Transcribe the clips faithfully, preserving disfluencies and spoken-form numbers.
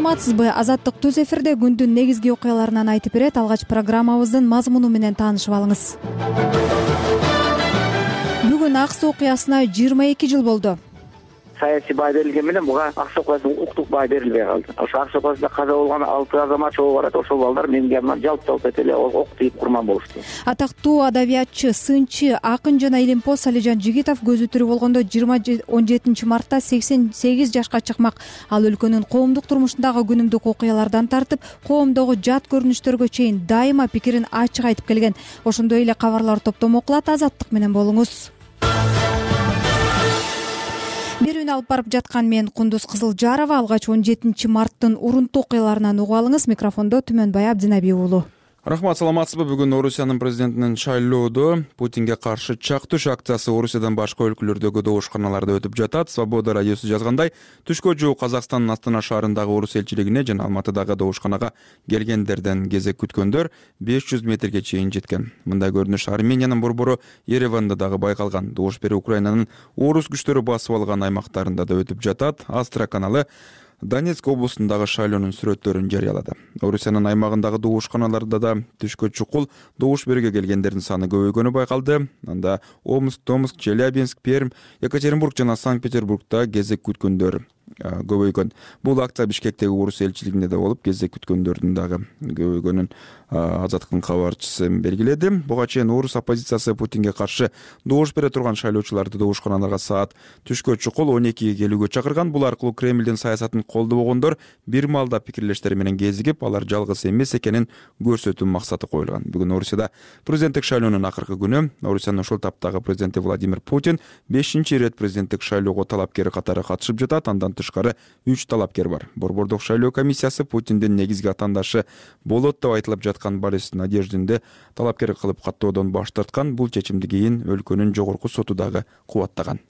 саламатсызбы? Азаттык түз эфирде күндүн негизги окуяларынан айтып берет. Алгач программабыздын мазмуну менен таанышып алыңыз. Бүгүн Ак Суу окуясына жыйырма эки жыл болду. Саясий бай берилген менен буга Ак Суу окуясына укуктук бай берилбей калды. Ошо Ак Суу окуясында каза болгон алты азамат чогуу барат. Ошол балдар менин жаныман жалп жалп этип эле ок тийип курман болушту. Атактуу адабиятчы, сынчы, акын жана илимпоз Салижан Жигитов көзү тирүү болгондо жыйырма он жетинчи мартта сексен сегиз жашка чыкмак. Ал өлкөнүн коомдук турмушундагы күнүмдүк окуялардан тартып, коомдогу жат көрүнүштөргө чейин дайыма пикирин ачык айтып келген. Ошондой эле кабарлар топтому окулат. Азаттык менен болуңуз. Берүүнү алып барып жаткан мен Кундуз Кызылжарова. Алгач он жетинчи марттын урунтуу окуяларынан угуп алыңыз. Микрофондо Түмөнбай Абдинаби уулу. Рахмат, саламатсызбы? Бүгүн Орусиянын президентинин шайлоодо Путинге каршы чак туш акциясы Орусиядан башка өлкөлөрдөгү добушканаларда өтүп жатат. Свобода радиосу жазгандай, түшкө жуук Казакстандын Астана шаарындагы орус элчилигине жана Алматыдагы добушканага келгендерден кезек күткөндөр беш жүз метрге чейин жеткен. Мындай көрүнүш Армениянын борбору Ереванда дагы байкалган. Добуш берүү Украинанын орус күчтөрү басып алган аймактарында да өтүп жатат. Астра каналы Донецк облусундагы шайлоонун сүрөттөрүн жарыялады. Орусиянын аймагындагы добушканаларда да түшкө чукул добуш берүүгө келгендердин саны көбөйгөнү байкалды. Анда Омск, Томск, Челябинск, Пермь, Екатеринбург жана Санкт-Петербургда кезек күткөндөр көбөйгөн. Бул акция Бишкектеги орус элчилигинде да болуп, кезек күткөндөрдүн дагы көбөйгөнүн Азаттыктын кабарчысы белгиледи. Буга чейин орус оппозициясы Путинге каршы добуш бере турган шайлоочуларды добушканаларга саат түшкө чукул он экиге келүүгө чакырган. Бул аркылуу Кремлдин саясатын колдобогондор бир маалда пикирлештери менен кезигип, алар жалгыз эмес экенин көрсөтүү максаты коюлган. Бүгүн Орусияда президенттик шайлоонун акыркы күнү. Орусиянын ошол таптагы президенти Владимир Путин бешинчи ирет президенттик шайлоого талапкер катары катышып жатат. Андан тышкары үч талапкер бар. Борбордук шайлоо комиссиясы Путиндин негизги атаандашы болот деп айтылып жаткан Борис Надеждинди талапкер кылып каттоодон баш тарткан. Бул чечимди кийин өлкөнүн жогорку соту дагы кубаттаган.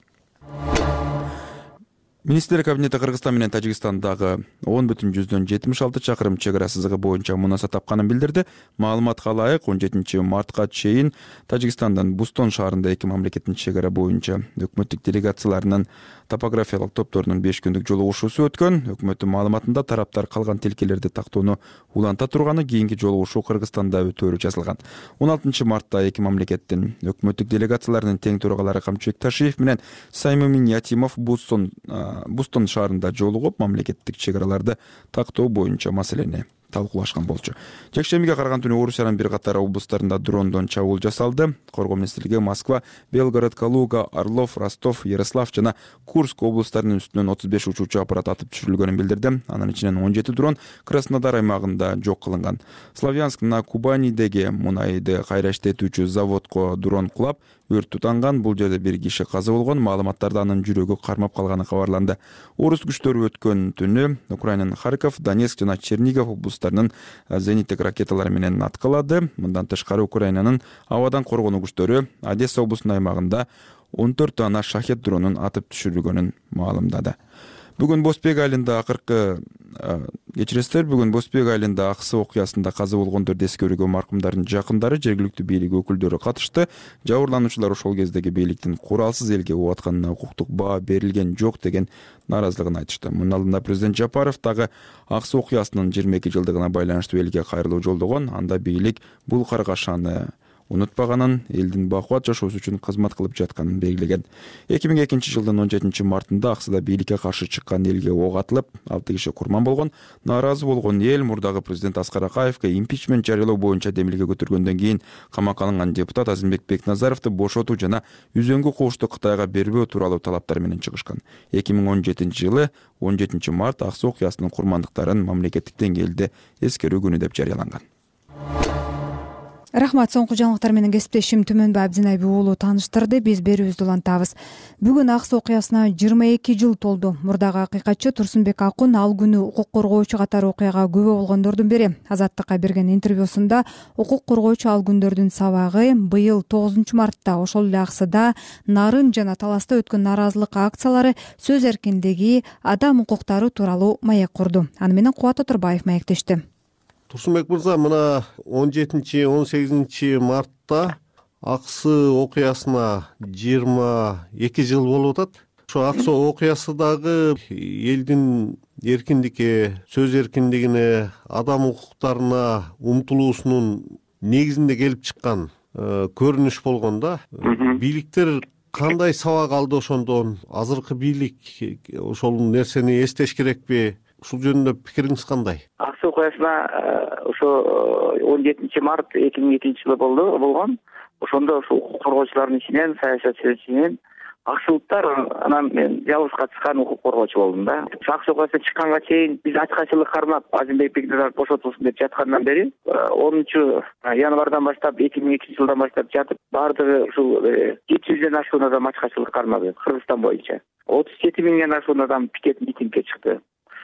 Министрлер кабинети Кыргызстан менен Тажикстандагы он бүтүн жүздөн жетимиш алты чакырым чек ара сызыгы боюнча мунаса тапканын билдирди. Маалыматка ылайык он жетинчи мартка чейин Тажикстандын Бустон шаарында эки мамлекеттин чек ара боюнча өкмөттүк делегацияларынын топографиялык топторунун беш күндүк жолугушуусу өткөн. Өкмөттүн маалыматында тараптар калган тилкелерди тактоону уланта турганы, кийинки жолугушуу Кыргызстанда өтөөрү жазылган. он алтынчы мартта эки мамлекеттин өкмөттүк делегацияларынын тең төрагалары Камчыбек Ташиев менен Саймимин Ятимов Бустон Бустон шаарында жолугуп, мамлекеттик чек араларды тактоо боюнча маселени талкуулашкан болчу. Жекшембиге караган түнү Орусиянын бир катар облустарында дрондон чабуул жасалды. Коргоо министрлиги Москва, Белгород, Калуга, Орлов, Ростов, Ярослав жана Курск облустарынын үстүнөн отуз беш учуучу аппарат атып түшүрүлгөнүн билдирди. Анын ичинен он жети дрон Краснодар аймагында жок кылынган. Славянск на Кубанидеги мунайды кайра иштетүүчү заводко дрон кулап, өрт тутанган. Бул жерде бир киши каза болгон. Маалыматтарда анын жүрөгү кармап калганы кабарланды. Орус күчтөрү өткөн түнү Украинанын Харьков, Донецк жана Чернигов облустарынын зениттик ракеталары менен аткылады. Мындан тышкары Украинанын абадан коргонуу күчтөрү Одесса облусунун аймагында он төрт дана шахет дронун атып түшүрүлгөнүн маалымдады. Бүгүн Боспек айылында акыркы кечиресиздер, бүгүн Боспек айылында Ак Суу окуясында каза болгондорду эскерүүгө маркумдардын жакындары, жергиликтүү бийлик өкүлдөрү катышты. Жабырлануучулар ошол кездеги бийликтин куралсыз элге оо атканына укуктук баа берилген жок деген нааразылыгын айтышты. Мунун алдында президент Жапаров дагы Ак Суу окуясынын жыйырма эки жылдыгына байланыштуу элге кайрылуу жолдогон. Анда бийлик бул каргашаны унутпаганын, элдин бакубат жашоосу үчүн кызмат кылып жатканын белгилеген. эки миң экинчи жылдын он жетинчи мартында Аксыда бийликке каршы чыккан элге ок атылып, алты киши курман болгон. Нааразы болгон эл мурдагы президент Аскар Акаевге импичмент жарыялоо боюнча демилге көтөргөндөн кийин камакка алынган депутат Азимбек Бекназаровду бошотуу жана үзөңгү куушту Кытайга бербөө тууралуу талаптар менен чыгышкан. эки миң он жетинчи жылы он жетинчи март Ак Суу окуясынын курмандыктарын мамлекеттик деңгээлде эскерүү күнү деп жарыяланган. Рахмат, соңку жаңылыктар менен кесиптешим Түмөнбай Абдинаби уулу тааныштырды. Биз берүүбүздү улантабыз. Бүгүн Ак Суу окуясына жыйырма эки жыл толду. Мурдагы акыйкатчы Турсунбек Акун ал күнү укук коргоочу катары окуяга күбө болгондордун бири. Азаттыкка берген интервьюсунда укук коргоочу ал күндөрдүн сабагы быйыл тогузунчу мартта ошол эле Аксыда Нарын жана Таласта өткөн нааразылык акциялары сөз эркиндиги, адам укуктары тууралуу маек курду. Аны менен Кубат Оторбаев маектешти. Турсунбек мырза, мына он жетинчи он сегизинчи мартта Ак Суу окуясына жыйырма эки жыл болуп атат. ошо ак соо окуясы дагы элдин эркиндикке, сөз эркиндигине, адам укуктарына умтулуусунун негизинде келип чыккан көрүнүш болгон да. Бийликтер кандай сабак алды ошондон? Азыркы бийлик ошол нерсени эстеш керекпи? Ушул жөнүндө пикириңиз кандай? Ак суу окуясына ошо он жетинчи март эки миң экинчи жылы болду болгон. Ошондо ушул укук коргоочулардын ичинен, саясатчылар ичинен аксылыктар, анан мен жалгыз катышкан укук коргоочу болдум да. Ак суу окуясына чыкканга чейин биз ачкачылык кармап Азимбек Бекназаров бошотулсун деп жаткандан бери онунчу январдан баштап эки миң экинчи жылдан баштап жатып баардыгы ушул жети жүздөн ашуун адам ачкачылык кармады Кыргызстан боюнча. отуз жети миңден ашуун адам пикет митингге чыкты.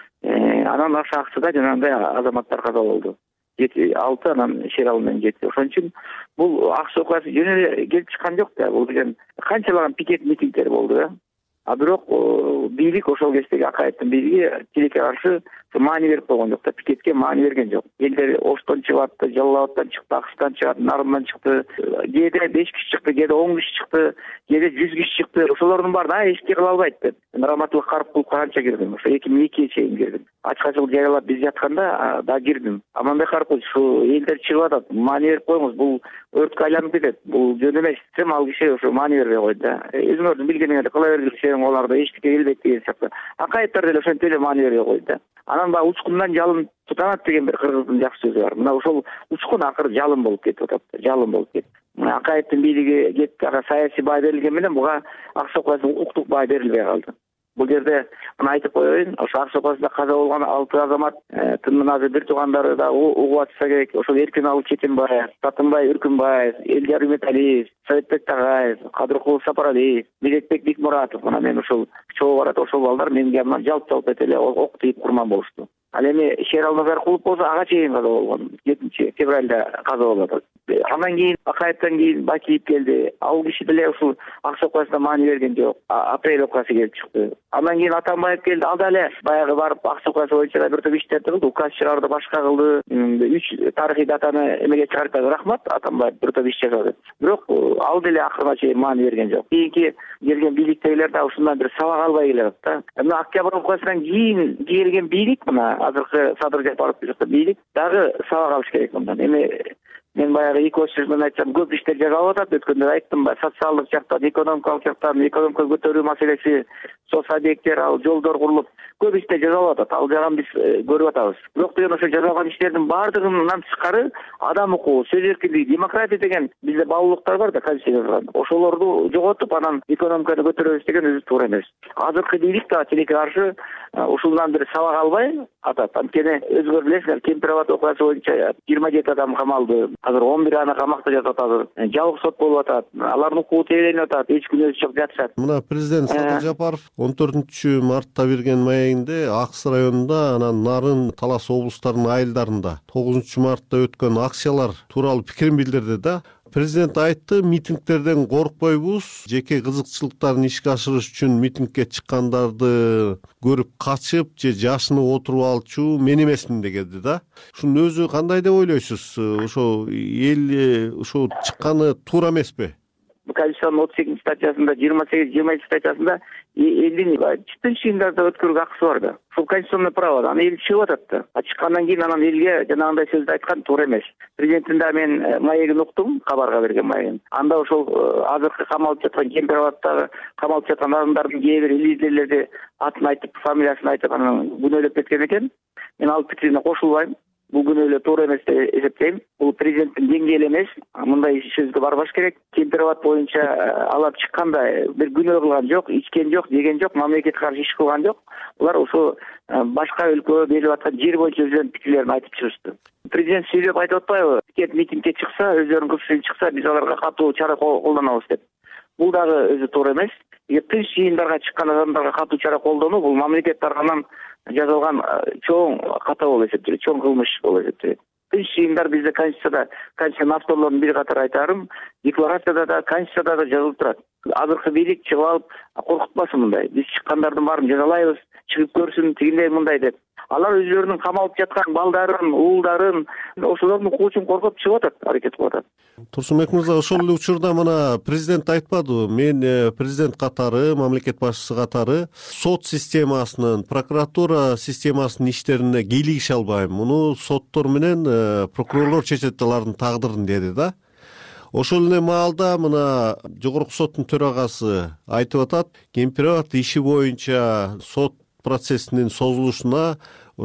Анан ошол аксыда жанагындай азаматтар каза болду. жети алты анан шер ал менен жети. Ошон үчүн бул ак суу окуясы жөн эле келип чыккан жок да. Бул деген канчалаган пикет митингдер болду да. А бирок бийлик ошол кездеги акаевдин бийлиги тилекке каршы маани берип койгон жок да, пикетке маани берген жок. Элдер Оштон чыгып атты, Жалал Абадтан чыкты, Акчтан чыгат, Нарындан чыкты, кээде беш киши чыкты, кээде он киши чыкты, кээде жүз киши чыкты. Ошолордун баарын эч кыла албайт деп. Раматылык Карыпкуловго канча кирдим? Ошо эки миң экиге чейин кирдим. Ачкачылык жарыялап биз жатканда да кирдим. Аманбек Карыпкулович, ушу элдер чыгып атат, маани берип коюңуз, бул өрткө айланып кетет. Бул жөн эмес. Сем ал киши ошо маани бербей койду да. Өзүңөрдүн билгениңерди кыла бергиле, оларда эчтеке келбейт деген сыяктуу. Акаевдер деле ошентип эле маани бербей койду да. Анан баягы учкундан жалын тутанат деген бир кыргыздын жакшы сөзү бар. Мына ошол учкун акыры жалын болуп кетип атат. Жалын болуп кетти. Мына акаевдин бийлиги кетти, ага саясий баа берилген менен буга ак суу окуясына укуктук баа берилбей калды. Бул жерде мына айтып коеюн, ошо ак суу окуясында каза болгон алты азамат тынмын азыр бир туугандары да угуп атса керек. Ошол Эркиналы Четимбаев, Татымбай Үркүнбаев, Элдияр Үмөталиев, Советбек Тагаев, Кадыркулов Сапаралиев, Медетбек Бикмуратов, мына мен ошол чогуу барат, ошол балдар менин жаныман жалп жалп эте эле ок тийип курман болушту. Ал эми Шерал Назаркулов болсо ага чейин каза болгон. жетинчи февралда каза болуп атат. Андан кийин Акаевден кийин Бакиев келди. Ал киши деле ушул ак суу окуясына маани берген жок. Апрель окуясы келип чыкты. Андан кийин Атамбаев келди. Ал деле баягы барып ак суу окуясы боюнча бир топ иштерди кылды. Указ чыгарды, башка кылды. үч тарыхый датаны эмеге чыгарып, рахмат, Атамбаев бир топ иш жасады. Бирок ал деле акырына чейин маани берген жок. Кийинки келген бийликтегилер да ушундан бир сабак албай келет да. Мына Октябрь окуясынан кийин келген бийлик, мына азыркы Садыр Жапаров жакта бийлик дагы сабак алыш керек мындан. Эми мен баягы эки сөзүн айтсам, көп иштер жасалып атат. Өткөндө айттым, социалдык жактан, экономикалык жактан, экономика көтөрүү маселеси, соц объекттер, ал жолдор курулуп, көп иштер жасалып атат. Ал жагын биз көрүп атабыз. Бирок деген ошо жасалган иштердин баардыгынан тышкары адам укугу, сөз эркиндиги, демократия деген бизде баалуулуктар бар да, конституцияда. Ошолорду жоготуп, анан экономиканы көтөрөбүз деген өзү туура эмес. Азыркы бийлик да тилекке каршы ушундан бир сабак албай атат. Анткени өзүңөр билесиңер, Кемпир Абад окуясы боюнча жыйырма жети адам камалды. Азыр он бир аны камакта жатат азыр. Жабык сот болуп атат. Алардын укугу тебеленип атат. Эч күнөөсү жок жатышат. Мына президент Садыр Жапаров он төртүнчү мартта берген маегинде Аксы районунда, анан Нарын, Талас облустарынын айылдарында тогузунчу мартта өткөн акциялар тууралуу пикирин билдирди да. Президент айтты, митингтерден коркпойбуз, жеке кызыкчылыктарын ишке ашырыш үчүн митингге чыккандарды көрүп качып же жашынып отуруп алчу мен эмесмин дегенди да. Ушунун өзү кандай деп ойлойсуз? Ошо эл ушул чыкканы туура эмеспи? Конституциянын отуз экинчи статьясында, жыйырма сегиз жыйырма эки статьясында элдин чытын чыйындарда өткөрүүгө акысы бар да. Ушул конституционный право да. Аны эл чыгып атат да. Чыккандан кийин анан элге жанагындай сөздү айткан туура эмес. Президенттин да мен маегин уктум, кабарга берген маегин. Анда ошол азыркы камалып жаткан Кемпир Абадтагы камалып жаткан адамдардын кээ бир лидерлерди атын айтып, фамилиясын айтып, анан күнөөлөп кеткен экен. Мен ал пикирине кошулбайм. Бул күнөөлөө туура эмес деп эсептейм. Бул президенттин деңгээли эмес. Мындай сөзгө барбаш керек. Кемпир Абад боюнча алып чыкканда бир күнөө кылган жок, ичкен жок, жеген жок, мамлекетке каршы иш кылган жок. Булар ошо башка өлкөгө берилип аткан жер боюнча өздөрүнүн пикирлерин айтып чыгышты. Президент сүйлөп айтып атпайбы? Пикет митингге чыкса, өздөрүнүн кызыкчылыгы чыкса, биз аларга катуу чара колдонобуз деп. Бул дагы өзү туура эмес. Тынч жыйындарга чыккан адамдарга катуу чара колдонуу бул мамлекет тарабынан жазылган чоң ката болуп эсептелет, чоң кылмыш болуп эсептелет. Тынч жыйындар бизде конституцияда, конституциянын авторлорунун бири катары айтарым, декларацияда да, конституцияда да жазылып турат. Азыркы бийлик чыгып алып коркутпасын мындай. Биз чыккандардын баарын жазалайбыз, чыгып көрсүн, тигиндей мындай деп. алар өзлөрүнүн камалып жаткан балдарын, уулдарын ошолордун укугу үчүн коргоп чыгып атат, аракет кылып атат. Турсунбек мырза, ошол эле учурда мына президент айтпадыбы, мен президент катары, мамлекет башчысы катары сот системасынын, прокуратура системасынын иштерине кийлигише албайм, муну соттор менен прокурорлор чечет алардын тагдырын деди да. Ошол эле маалда мына жогорку соттун төрагасы айтып атат, Кемпирабад иши боюнча сот процессинин созулушуна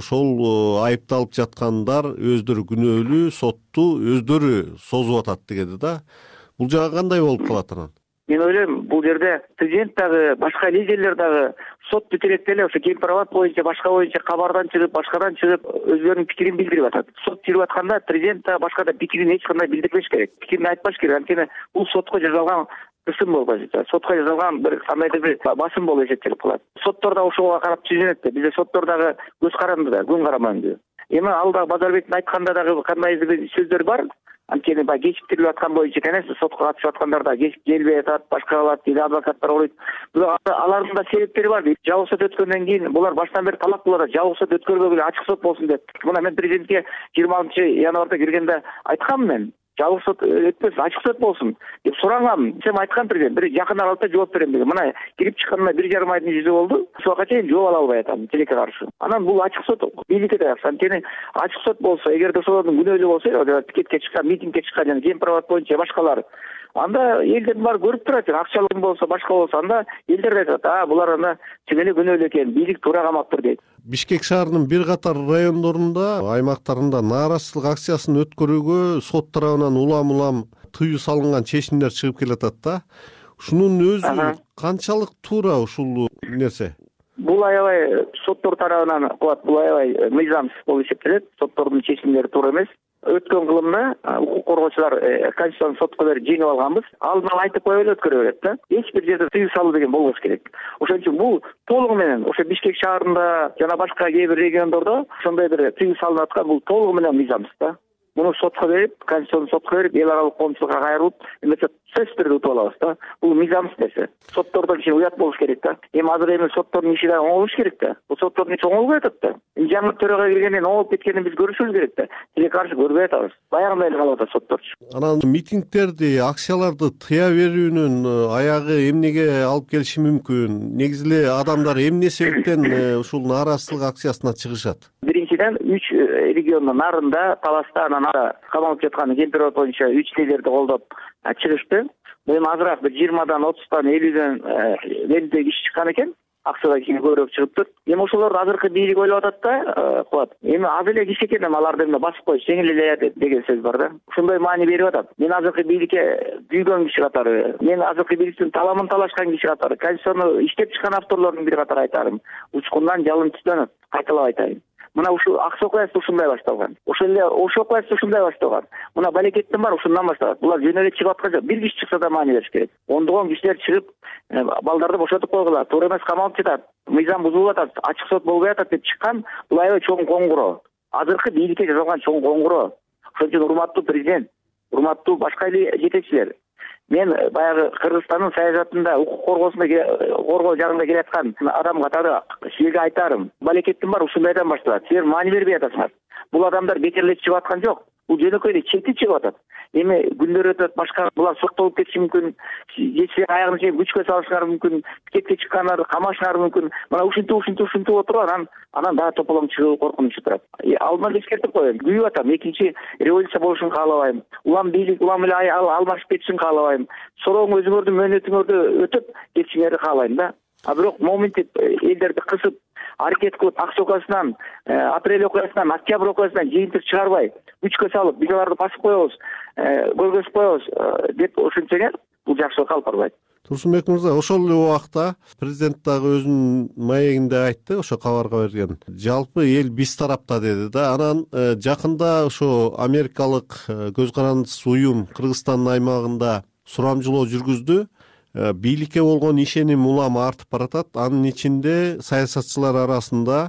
ошол айыпталып жаткандар өздөрү күнөөлүү, сотту өздөрү созуп атат дегени да. Бул жагы кандай болуп калат анан? Мен ойлойм, бул жерде президент дагы, башка лидерлер дагы сот бүт элек эле ошо Кемпирабад боюнча, башка боюнча кабардан чыгып, башкадан чыгып өзлөрүнүн пикирин билдирип атат. Сот жүрүп атканда президент да башка да пикирин эч кандай билдирбеш керек, пикирин айтпаш керек. Анткени бул сотко жасалган кысым болуп эсептелет, сотко жасалган бир кандайдыр бир басым болуп эсептелип калат. Соттор да ошого карап түзүнөт да, бизде соттор дагы көз каранды да, күн караманды. Эми ал дагы Базарбектин айтканда дагы кандайдыр бир сөздөр бар. Анткени баягы кечиктирип аткан боюнча экен, сотко катышып аткандар да кечип келбей атат, башка кылат дейт, адвокаттар ойлойт. Бирок алардын да себептери бар дейт. Жабык сот өткөндөн кийин булар баштан бери талап кылып атат, жабык сот өткөрбөгүлө ачык сот болсун деп. Мына мен президентке жыйырма алтынчы январда киргенде айткам, мен жабык сот өтпөсүн, ачык сот болсун деп сурангам. Сен айткан президент, бир жакын аралыкта жооп берем деген. Мына кирип чыкканына бир жарым айдын жүзү болду. Ошого чейин жооп ала албай атам тилекке каршы. Анан бул ачык сот бийликке да акса. Анткени ачык сот болсо, эгерде ошолордун күнөөлүү болсо, пикетке чыккан, митингге чыккан жана Кемпирабад боюнча башкалар, анда элдердин баары көрүп турат. Акчалык болсо, башка болсо, анда элдер айтат, а булар анда чын эле күнөөлүү экен, бийлик туура камаптыр дейт. Бишкек шаарынын бир катар райондорунда, аймактарында нааразычылык акциясын өткөрүүгө сот тарабынан улам-улам тыюу салынган чечимдер чыгып келатат да. Ушунун өзү канчалык туура ушул нерсе? Бул аябай соттор тарабынан кылат, бул аябай мыйзамсыз болуп эсептелет. Соттордун чечимдери туура эмес. Өткөн кылымда укук коргоочулар Конституциялык сотко берип жеңип алганбыз. Алдын ала айтып коюп эле өткөрө берет да. Эч бир жерде тыюу салуу деген болбош керек. Ошон үчүн бул толугу менен ошо Бишкек шаарында жана башка кээ бир региондордо ошондой бир тыюу салынып аткан, бул толугу менен мыйзамсыз да. Муну сотко берип, Конституциялык сотко берип, эл аралык коомчулукка кайрылып, эмесе сөз түрдө утуп алабыз да. Бул мыйзамсыз нерсе. Соттордон ичи уят болуш керек да. Эми азыр эми соттордун иши да оңолуш керек да. Бул соттордун ичи оңолбой атат да. Жаңы төрага киргенден оңолуп кеткенин биз көрүшүбүз керек да. Тилекке каршы көрбөй атабыз. Баягындай эле калып атат сотторчу. Анан митингдерди, акцияларды тыя берүүнүн аягы эмнеге алып келиши мүмкүн? Негизи эле адамдар эмне себептен ушул нааразычылык акциясына чыгышат? Биринчиден, үч региондун нарында, Таласта, анан камалып жаткан Кемпирабад боюнча үч лидерди колдоп чыгышты. Эми азыраак бир жыйырмадан, отуздан, элүүдөн белгилүү киши чыккан экен. Акцияда кийин көбүрөөк чыгыптыр. Эми ошолорду азыркы бийлик ойлоп атат да, кылат. Эми аз эле киши экен, эми аларды эми басып коюш жеңил эле деген сөз бар да. Ошондой маани берип атат. Мен азыркы бийликке күйгөн киши катары, мен азыркы бийликтин таламын талашкан киши катары, Конституцияны иштеп чыккан авторлордун бири катары айтарым. Учкундан жалын түтөнөт, кайталап айтайын. Мына ушул Аксы окуясы ушундай башталган. Ошол эле Ош окуясы ушундай башталган. Мына Балекеттин бар, ушундан башталат. Булар жөн эле чыгып аткан жок. Бир киши чыкса да маани бериш керек. Ондогон кишилер чыгып, балдарды бошотуп койгула, туура эмес камалып жатат, мыйзам бузулуп атат, ачык сот болбой атат деп чыккан, бул аябай чоң коңгуроо. Азыркы бийликке жасалган чоң коңгуроо. Ошон үчүн урматтуу президент, урматтуу башка эле жетекчилер, мен баягы Кыргызстандын саясатында, укук коргоосунда коргоо жагында келаткан адам катары силерге айтарым. Балекеттин бар, ушундайдан башталат. Силер маани бербей атасыңар. Бул адамдар бекер чыгып аткан жок. Бул жөнөкөй эле чети чыгып атат. Эми күндөр өтөт, башка булар соттолуп кетиши мүмкүн, жетсе аягын чейин күчкө салышыңар мүмкүн, пикетке чыккандар камашыңар мүмкүн. Мына ушинтип ушинтип ушинтип отуруп анан анан дагы тополоң чыгуу коркунучу турат. Алдынан эскертип коеюн. Күйүп атам, экинчи революция болушун каалабайм. Улам бийлик улам эле алмашып кетишин каалабайм. Сорооң өзүңөрдүн мөөнөтүңөрдү өтүп кетишиңерди каалайм да. А бирок моментип элдерди кысып аракет кылып, Аксы окуясынан, апрель окуясынан, октябрь окуясынан жыйынтык чыгарбай, күчкө салып, биз аларды басып коебуз, көргөзүп коебуз деп ушинтсеңер, бул жакшылыкка алып барбайт. Турсунбек мырза, ошол эле убакта президент дагы өзүнүн маегинде айтты, ошо кабарга берген. Жалпы эл биз тарапта деди да. Анан жакында ошо америкалык көз карандысыз уюм Кыргызстандын аймагында сурамжылоо жүргүздү. Бийликке болгон ишеним улам артып баратат. Анын ичинде саясатчылар арасында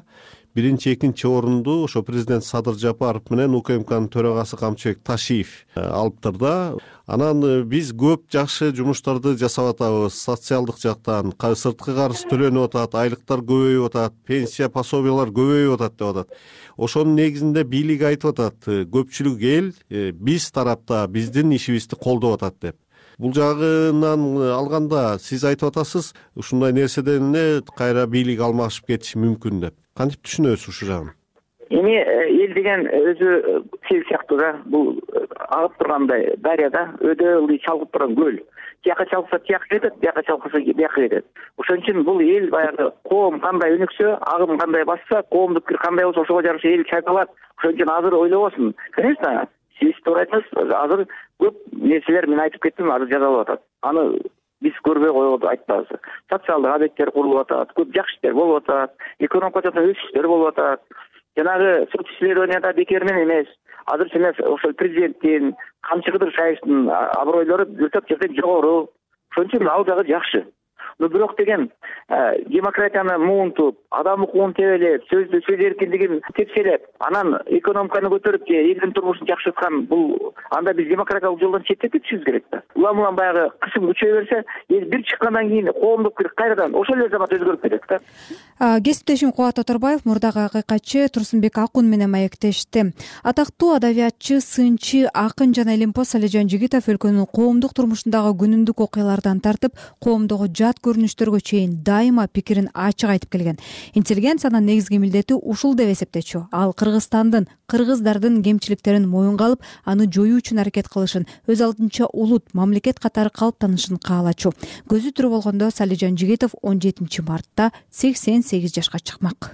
биринчи экинчи орунду ошо президент Садыр Жапаров менен УКМКнын төрагасы Камчыбек Ташиев алыптыр да. Анан биз көп жакшы жумуштарды жасап атабыз. Социалдык жактан сырткы карыз төлөнүп атат, айлыктар көбөйүп атат, пенсия пособиялар көбөйүп атат деп атат. Ошонун негизинде бийлик айтып атат, көпчүлүк эл биз тарапта биздин ишибизди колдоп атат деп. Бул жагынан алганда сиз айтып атасыз, ушундай нерседен эле кайра бийлик алмашып кетиши мүмкүн деп. Кантип түшүнөсүз ушул жагын? Эми эл деген өзү сел сыяктуу да, бул агып тургандай дарья да, өдө ылдый чалгып турган көл. Тияка чалкса тияка кетет, бияка чалкса бияка кетет. Ошон үчүн бул эл баягы коом кандай өнүксө, агым кандай басса, коомдук пикир кандай болсо ошого жараша эл чайкалат. Ошон үчүн азыр ойлобосун. Конечно, сиз туура айтасыз, азыр көп нерселер мен айтып кеттим, азыр жасалып атат. Аны биз көрбөй коюп айтпабыз. Социалдык объекттер курулуп атат, көп жакшы иштер болуп атат, экономика жактан өсүштөр болуп атат. Жанагы сот исследованияда бекеринен эмес. Азыр сине ошол президенттин, Камчы Кыдыршаевдин абройлору өтөп жерден жогору. Ошон үчүн ал жагы жакшы. Но бирок деген демократияны муунтуп, адам укугун тебелеп, сөздү сөз эркиндигин тепселеп, анан экономиканы көтөрүп же элдин турмушун жакшырткан бул анда биз демократиялык жолдон четтеп кетишибиз керек да. Улам улам баягы кысым күчөйө берсе, эл бир чыккандан кийин коомдук пикир кайрадан ошол эле замат өзгөрүп кетет да. Кесиптешим Кубат Оторбаев мурдагы акыйкатчы Турсунбек Акун менен маектешти. Атактуу адабиятчы, сынчы, акын жана илимпоз Салижан Жигитов өлкөнүн коомдук турмушундагы күнүмдүк окуялардан тартып, коомдогу жат көрүнүштөргө чейин дайыма пикирин ачык айтып келген. Интеллигенциянын негизги милдети ушул деп эсептечү. Ал Кыргызстандын, кыргыздардын кемчиликтерин моюнга алып, аны жоюу үчүн аракет кылышын, өз алдынча улут, мамлекет катары калыптанышын каалачу. Көзү тирүү болгондо Салижан Жигитов он жетинчи мартта сексен сегиз жашка чыкмак.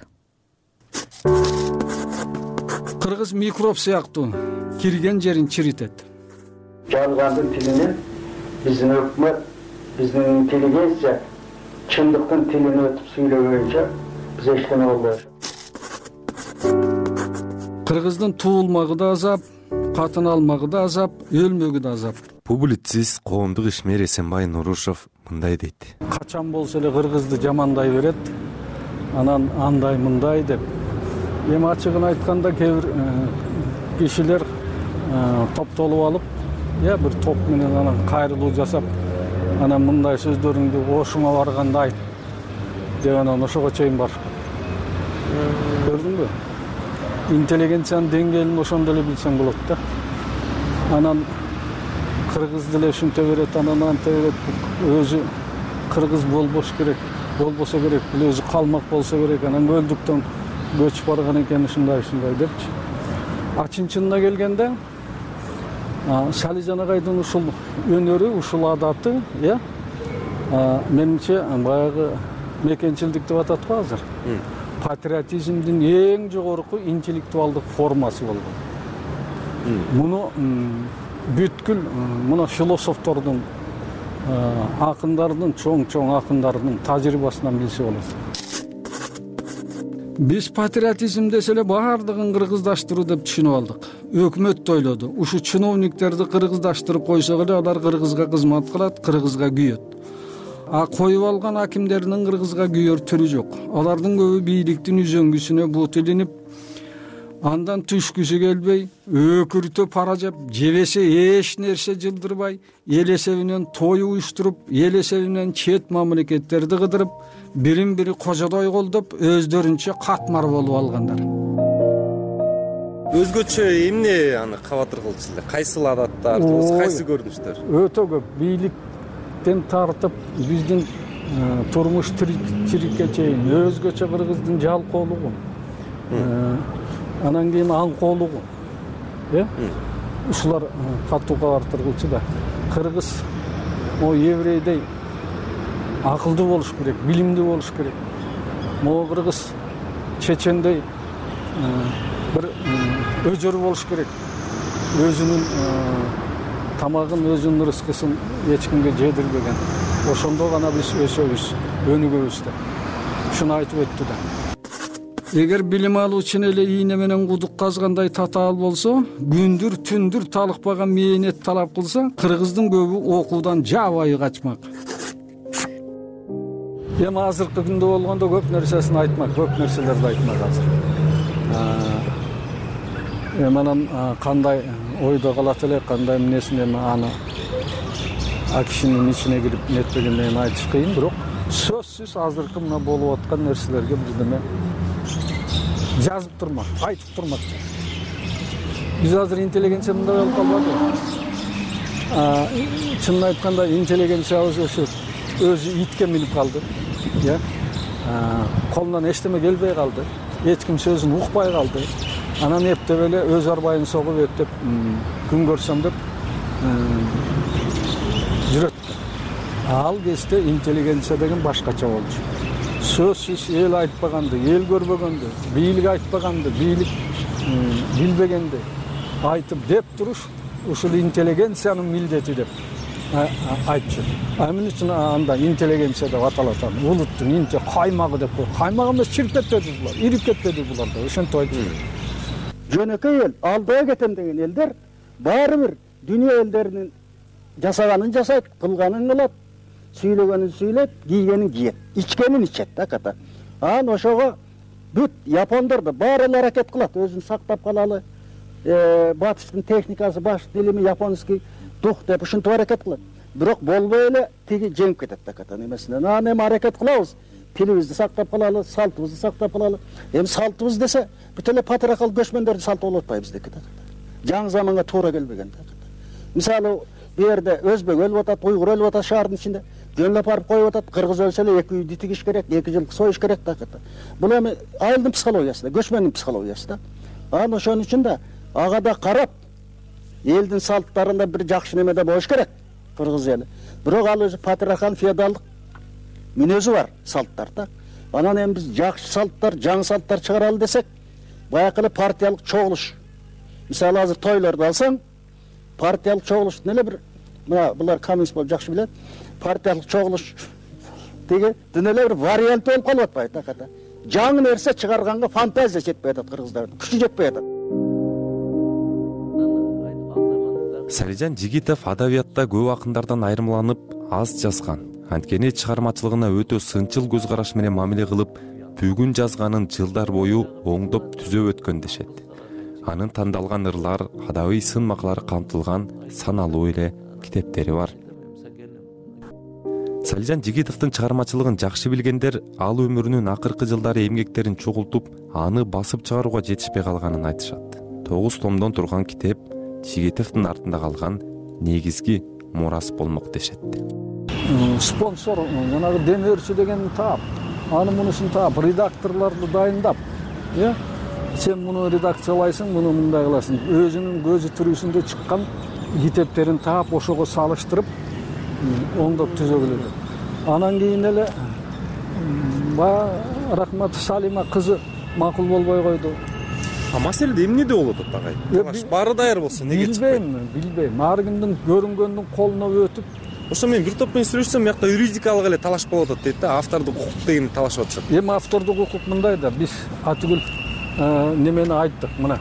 Кыргыз микроб сыяктуу кирген жерин чиритет. Жалгандын тилинен биздин өкмөт, биздин интеллигенция чындыктын тилин өтүп сүйлөгөнчө биз эчтеме болбойт. Кыргыздын туулмагы да азап, катын алмагы да азап, өлмөгү да азап. Публицист, коомдук ишмер Эсенбай Нурушев мындай дейт. Качан болсо эле кыргызды жамандай берет, анан андай мындай деп. Эми ачыгын айтканда кээ бир кишилер топтолуп алып, я бир топ менен анан кайрылуу жасап, анан мындай сөздөрүңдү ошуңа барганда айт деп анан ошого чейин барышат. Көрдүңбү? Интеллигенциянын деңгээлин ошондо эле билсең болот да. Анан кыргыз деле ушинте берет, анан анте берет. Өзү кыргыз болбош керек, болбосо керек, бул өзү калмак болсо керек, анан көлдүктөн көчүп барган экен ушундай ушундай депчи. А чын-чынына келгенде Салижан агайдын ушул өнөрү, ушул адаты, э, менимче баягы мекенчилдик деп атат го азыр. Патриотизмдин эң жогорку интеллектуалдык формасы болгон. Муну бүткүл мына философтордун, акындардын, чоң-чоң акындардын тажрыйбасынан билсе болот. Биз патриотизм десе эле баардыгын кыргыздаштыруу деп түшүнүп алдык. Өкмөт да ойлоду. Ушу чиновниктерди кыргыздаштырып койсок эле алар кыргызга кызмат кылат, кыргызга күйөт. А коюп алган акимдердин кыргызга күйөр түрү жок. Алардын көбү бийликтин үзөңгүсүнө бут илинип, андан түшкүсү келбей, өкүртөп пара жеп, жебесе эч нерсе жылдырбай, эл эсебинен той уюштуруп, эл эсебинен чет мамлекеттерди кыдырып, бирин бири кожодой колдоп, өздөрүнчө катмар болуп алгандар. Өзгөчө эмне аны кабатыр кылчу эле? Кайсыл адаттар, кайсы көрүнүштөр? Өтө көп. Бийликтен тартып, биздин турмуш тирикке чейин өзгөчө кыргыздын жалкоолугу. Анан кийин аңкоолугу. Э? Ушулар катуу кабатыр кылчу да. Кыргыз о еврейдей акылдуу болуш керек, билимдүү болуш керек. Могу кыргыз чечендей бир өжөр болуш керек. Өзүнүн тамагын, өзүнүн рызкысын эч кимге жедирбеген. Ошондо гана биз өсөбүз, өнүгөбүз деп. Ушуну айтып өттү да. Эгер билим алуучун эле ийне менен кудук казгандай татаал болсо, күндүр түндүр талыкпаган мээнет талап кылса, кыргыздын көбү окуудан жабайы качмак. эми азыркы күндө болгондо көп нерсесин айтмак, көп нерселерди айтмак азыр. Эми анан кандай ойдо калат эле, кандай эмнесин эми аны а кишинин ичине кирип нетпегенден айтыш кыйын, бирок сөзсүз азыркы мына болуп аткан нерселерге бирдеме жазып турмак, айтып турмак. Биз азыр интеллигенция мындай болуп калбадыбы? Чынын айтканда интеллигенциябыз ошо өзү итке минип калды. Э? Колунан эчтеме келбей калды. Эч ким сөзүн укпай калды. Анан эптеп эле өз арбайын согуп өтүп күн көрсөм деп жүрөт. Ал кезде интеллигенция деген башкача болчу. Сөзсүз эл айтпаганды, эл көрбөгөндү, бийлик айтпаганды, бийлик билбегенди айтып деп туруш ушул интеллигенциянын милдети деп айтчу. Эмне үчүн анда интеллигенция деп аталат? Улуттун инте каймагы деп кой. Каймак эмес, чирип кетпеди булар, ирип кетпеди булар да. Ошентип айтчу. Жөнөкөй эл, алдыга кетем деген элдер баары бир дүйнө элдеринин жасаганын жасайт, кылганын кылат, сүйлөгөнүн сүйлөйт, кийгенин кийет, ичкенин ичет да ката. Анан ошого бүт япондор да баары эле аракет кылат, өзүн сактап калалы. Батыштын техникасы, баш дилими японский дух деп ушинтип аракет кылат. Бирок болбой эле тиги жеңип кетет да ката немесинен. Анан эми аракет кылабыз, тилибизди сактап калалы, салтыбызды сактап калалы. Эми салтыбыз десе, бүт эле патриархалдык көчмөндөрдүн салты болуп атпайбыз деди да. Жаңы заманга туура келбеген да. Мисалы, бу жерде өзбек өлүп атат, уйгур өлүп атат шаардын ичинде. Жөнлөп барып коюп атат, кыргыз өлсө эле эки үйдү тигиш керек, эки жыл союш керек да ката. Бул эми айылдын психологиясы да, көчмөндүн психологиясы да. Анан ошон үчүн да ага да карап, элдин салттарында бир жакшы немеде болуш керек, кыргыз эли. Бирок ал өзү патриархал феодалдык мүнөзү бар салттар да. Анан эми биз жакшы салттар, жаңы салттар чыгаралы десек, баягы эле партиялык чогулуш. Мисалы азыр тойлорду алсаң, партиялык чогулуштун эле бир, мына булар коммунист болуп жакшы билет, партиялык чогулуш деги дүнө эле бир вариант болуп калып атпайбы да ката. Жаңы нерсе чыгарганга фантазия жетпей атат кыргыздардын, күчү жетпей атат. Салижан Жигитов адабиятта көп акындардан айырмаланып аз жазган. Анткени чыгармачылыгына өтө сынчыл көз караш менен мамиле кылып, бүгүн жазганын жылдар бою оңдоп түзөп өткөн дешет. Анын тандалган ырлар, адабий сын макалары камтылган саналуу эле китептери бар. Салижан Жигитовдун чыгармачылыгын жакшы билгендер ал өмүрүнүн акыркы жылдары эмгектерин чогултуп, аны басып чыгарууга жетишпей калганын айтышат. Тогуз томдон турган китеп Жигитовдун артында калган негизги мурас болмок дешет. Спонсор, жанагы демөөрчү деген таап, аны мунусун таап, редакторлорду дайындап, э? Сен муну редакциялайсың, муну мындай кыласың. Өзүнүн көзү түрүсүндө чыккан китептерин таап, ошого салыштырып, оңдоп түзөгүлөр. Анан кийин эле Рахмат Салима кызы макул болбой койду. А маселеде эмнеде болуп атат агай? Баары даяр болсо неге чыкпайт? Билбейм, билбейм. Ар кимдин көрүнгөндүн колуна өтүп. Ошо мен бир топ менен сүйлөшсөм, бияқта юридикалык эле талаш болуп атат дейт да, автордук укук деген талашып атышат. Эми автордук укук мындай да, биз атүгүл немени айттык, мына.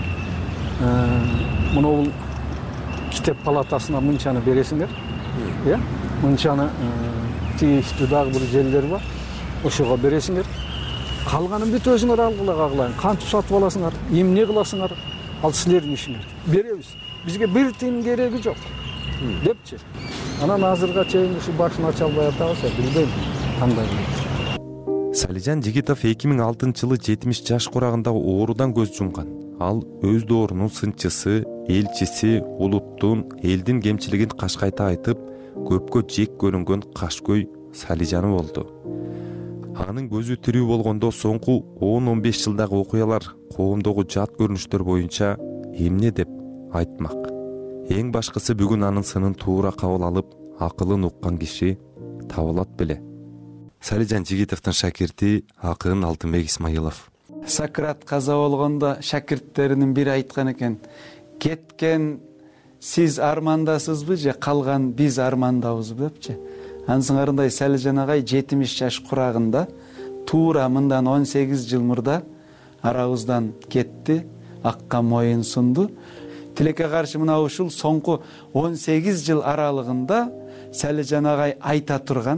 Муну китеп палатасына мынчаны бересиңер. Э? Мынчаны тийиштүү дагы бир жерлер бар. Ошого бересиңер. Калганын бүт өзүңөр алгыла, кантип сатып аласыңар, эмне кыласыңар, ал силердин ишиңер. Беребиз. Бизге бир тыйын кереги жок. Депчи. Анан азырга чейин ушу башын ача албай атабыз, билбейм кандай. Салижан Жигитов эки миң алтынчы жылы жетимиш жаш курагында оорудан көз жумган. Ал өз доорунун сынчысы, элчиси, улуттун, элдин кемчилигин кашкайта айтып, көпкө жек көрүнгөн кашкөй Салижаны болду. Анын көзү тирүү болгондо соңку он он беш жылдагы окуялар коомдогу жат көрүнүштөр боюнча эмне деп айтмак. Эң башкысы бүгүн анын сынын туура кабыл алып, акылын уккан киши табылат беле. Салижан Жигитовдун шакирти акын Алтынбек Исмаилов. Сократ каза болгондо шакирттеринин бири айткан экен: "Кеткен сиз армандасызбы же калган биз армандабызбы?" депчи. Ансыңарындай Салижан агай жетимиш жаш курагында туура мындан он сегиз жыл мурда арабыздан кетти, акка моюн сунду. Тилекке каршы мына ушул соңку он сегиз жыл аралыгында Салижан агай айта турган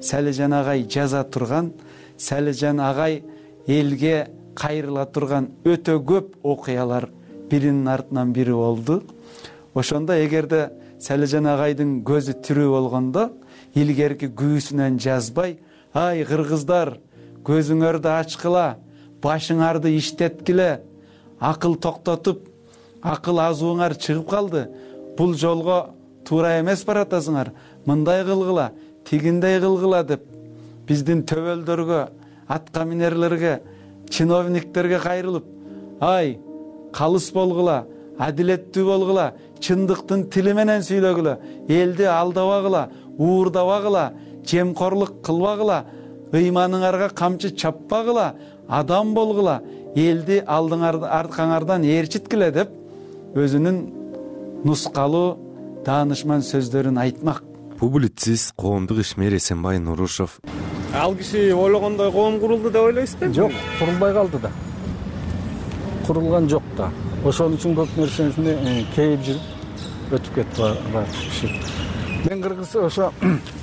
Салижан агай жаза турган, Салижан агай элге кайрыла турган өтө көп окуялар биринин артынан бири болду. Ошондо эгерде Салижан агайдын көзү тирүү болгондо илгерки күүсүнөн жазбай, ай кыргыздар, көзүңөрдү ачкыла, башыңарды иштеткиле, акыл токтотуп, акыл азууңар чыгып калды. Бул жолго туура эмес баратасыңар. Мындай кылгыла, тигиндей кылгыла деп биздин төбөлдөргө, атка минерлерге, чиновниктерге кайрылып, ай калыс болгула, адилеттүү болгула, чындыктын тили менен сүйлөгүлө, элди алдабагыла, уурдабагыла, жемкорлук кылбагыла, ыйманыңарга камчы чаппагыла, адам болгула, элди алдыңар аркаңардан ээрчиткиле деп өзүнүн нускалуу даанышман сөздөрүн айтмак. Публицист, коомдук ишмер Эсенбай Нурушев. Ал киши ойлогондой коом курулду деп ойлойсузбу? Жок, курулбай калды да. Курулган жок да. Ошон үчүн көп нерсени кейип жүрүп өтүп кетти бар киши. Мен кыргыз ошо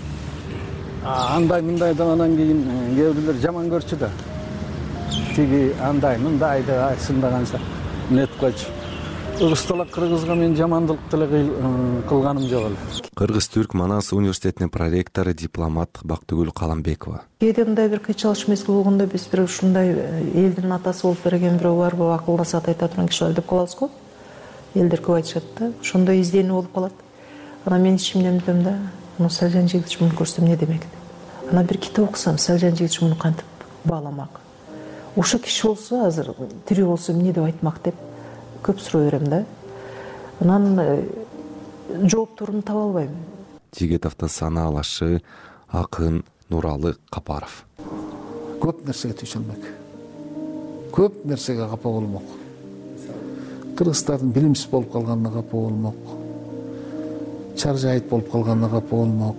андай мындай деп анан кийин кээ бирлер жаман көрчү да. Тиги андай мындай деп айсындаганса нетип койчу. Ырыстала кыргызга мен жамандык деле кылганым жок эле. Кыргыз-Түрк Манас университетинин проректору дипломат Бактыгүл Каламбекова. Кээде мындай бир кыйчалыш мезгил болгондо биз бир ушундай элдин атасы болуп берген бирөө барбы, акыл насаат айта турган киши бар деп калабыз го. Элдер көп айтышат да, ошондой изденүү болуп калат. Анан мен ичимден билем да, муну Салижан Жигитович муну көрсөм эмне демек деп. Анан бир китеп окусам, Салижан Жигитович муну кантип бааламак. Ошо киши болсо азыр тирүү болсо эмне деп айтмак деп көп суроо берем да. Анан жоопторун таба албайм. Жигитовдун санаалашы акын Нуралы Капаров. Көп нерсеге тийише алмайт. Көп нерсеге капа болмок. Кыргыздардын билимсиз болуп калганына капа болмок. Чаржайыт болуп калганына капа болмок.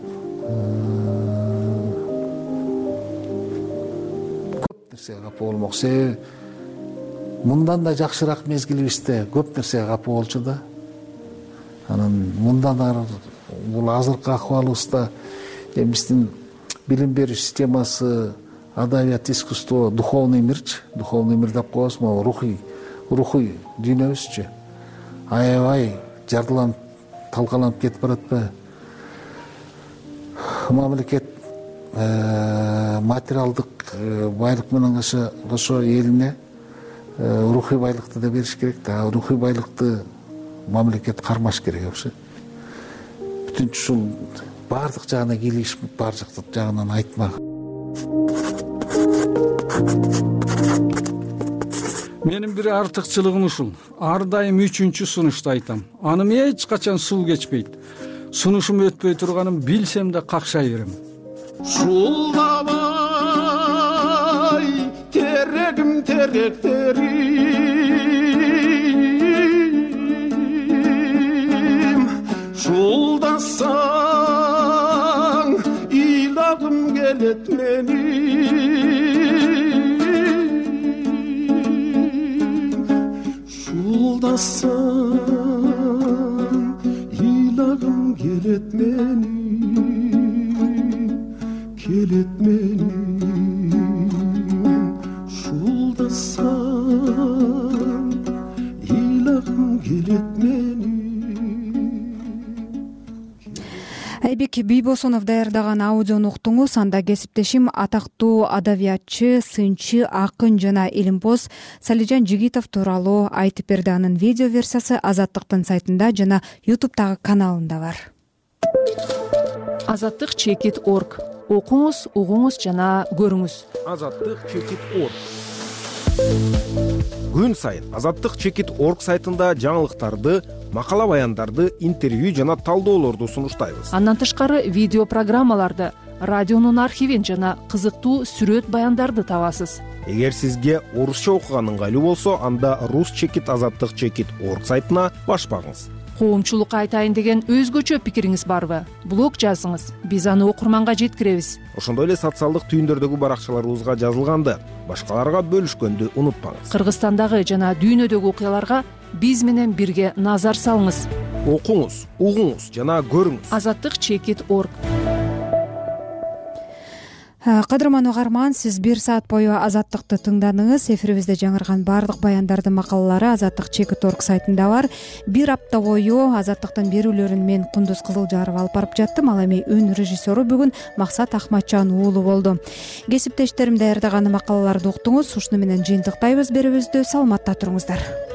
Көп нерсеге капа болмок. Себеби мындан да жакшыраак мезгилибизде көп нерсеге капа болчу да. Анан мындан ары бул азыркы акыбалыбызда биздин билим берүү системасы, адабият, искусство, духовный мирчи, духовный мир деп коебуз, могу рухий, рухий дүйнөбүзчү. Аябай жардыланып, талкаланып кетип баратпайбы? Мамлекет материалдык байлык менен кошо элине рухий байлыкты да бериш керек да. Рухий байлыкты мамлекет кармаш керек вообще. Бүтүнчү ушул бардык жагына кийлигишип, бардык жагынан айтмак. Менин бир артыкчылыгым ушул. Ар дайым үчүнчү сунушта айтам. Анын эч качан суу кечпейт. Сунушум өтпөй турганын билсем да какшай берем. Шулдабай терегим теректерим, шулдасаң ыйлагым келет менин. Шулдасаң ыйлагым келет менин, келет менин. Шулдасаң ыйлагым келет менин. Айбек Бийбосунов даярдаган аудиону уктуңуз. Анда кесиптешим атактуу адабиятчы, сынчы, акын жана илимпоз Салижан Жигитов тууралуу айтып берди. Анын видео версиясы Азаттыктын сайтында жана ютубтагы каналында бар. азаттык чекит точка орг. Окуңуз, угуңуз жана көрүңүз. азаттык чекит точка орг. Күн сайын азаттык чекит точка орг сайтында жаңылыктарды, макала баяндарды, интервью жана талдоолорду сунуштайбыз. Андан тышкары видео программаларды, радионун архивин жана кызыктуу сүрөт баяндарды табасыз. Эгер сизге орусча окуган ыңгайлуу болсо, анда рус чекит азаттык чекит точка орг сайтына баш багыңыз. Коомчулукка айтайын деген өзгөчө пикириңиз барбы? Блог жазыңыз, биз аны окурманга жеткиребиз. Ошондой эле социалдык түйүндөрдөгү баракчаларыбызга жазылганды башкаларга бөлүшкөндү унутпаңыз. Кыргызстандагы жана дүйнөдөгү окуяларга биз менен бирге назар салыңыз. Окуңуз, угуңуз жана көрүңүз. азаттык чекит точка орг. кадырман угарман, сиз бир саат бою Азаттыкты тыңдадыңыз. Эфирибизде жаңырган баардык баяндардын макалалары Азаттык чекит орг сайтында бар. Бир апта бою Азаттыктын берүүлөрүн мен Кундуз Кызылжарова алып барып жаттым. Ал эми үн режиссеру бүгүн Максат Ахматжан уулу болду. Кесиптештерим даярдаган макалаларды уктуңуз. Ушуну менен жыйынтыктайбыз берүүбүздү. Саламатта туруңуздар.